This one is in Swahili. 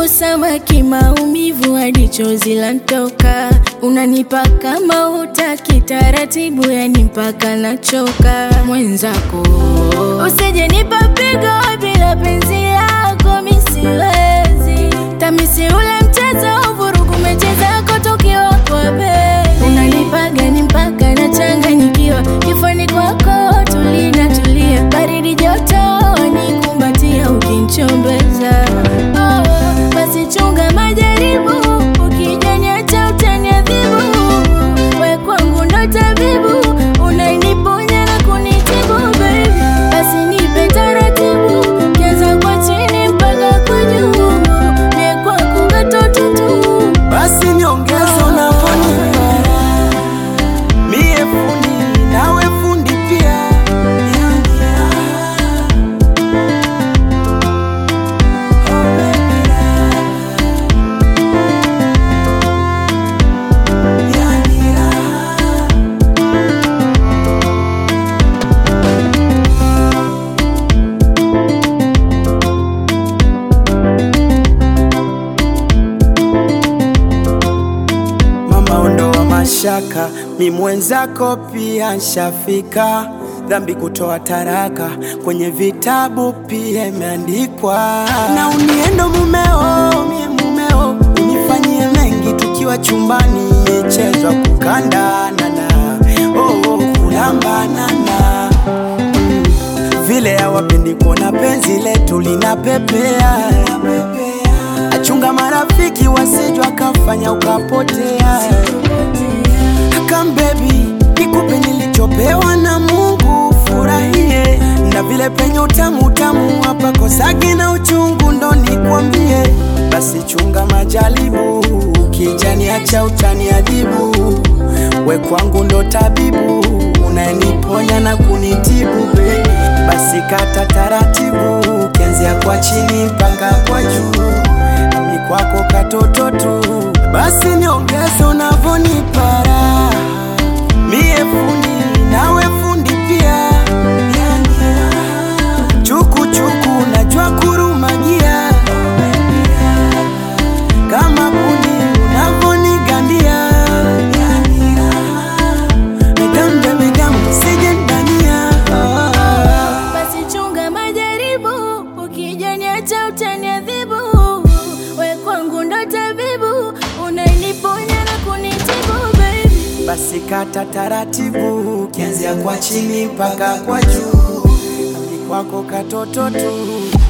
Umbo samaki maumivu hadi chozi lanitoka. Unanipa kama hutaki taratibu, yani mpaka nachoka. Mwenzako usije nipa pigo bila penzi lako, mimi siwezi. Tamisi ule mchezo vurugu mecheza kotokiwa kwa bezi. Unanipaga ni mpaka nachanganyikiwa, kifani kwako tulia. Baridi joto nikumbatia ukinichombeza. Basi chunga majaribu, ukijaniacha utaniadhibu. We kwangu ndo tabibu, unaniponya na kunitibu baby. Basi nipe taratibu, kianza kwa chini mpaka kwa juu. Mie kwako katoto tu. Basi niongeze unavyonipa. Mie fundi nawe fundi pia. Shaka mi mwenzako pia nshafika. Dhambi kutoa taraka kwenye vitabu pia imeandikwa. Na uniendo mumeo, mie mumeo, unifanyie mengi tukiwa chumbani. Michezo kukandanana, kulambanana. Vile hawapendi kuona penzi letu linapepea. Achunga marafiki wasijwa kafanya ukapotea. Come baby, nikupe nilichopewa na Mungu, furahie. Na vile penye utamu hapa kosagi na uchungu ndo nikwambie. Basi chunga majaribu, kijani acha utaniadhibu. We kwangu ndo tabibu, unaniponya na kunitibu baby. Basi kata taratibu, kianzia kwa chini mpaka kwa juu. Mimi kwako katoto tu. Basi niongeze unavyonipa. Mie fundi nawe fundi pia. Chuku najua kurumagia. Kama kuni unavyonigandia. Megamu sije ndania. Basi chunga majaribu, ukijaniacha utaniadhibu. We kwangu ndo tabibu, unaniponya na kunitibu baby. Basi kata taratibu, kianzia kwa chini mpaka kwa juu. Mimi kwako katoto tu.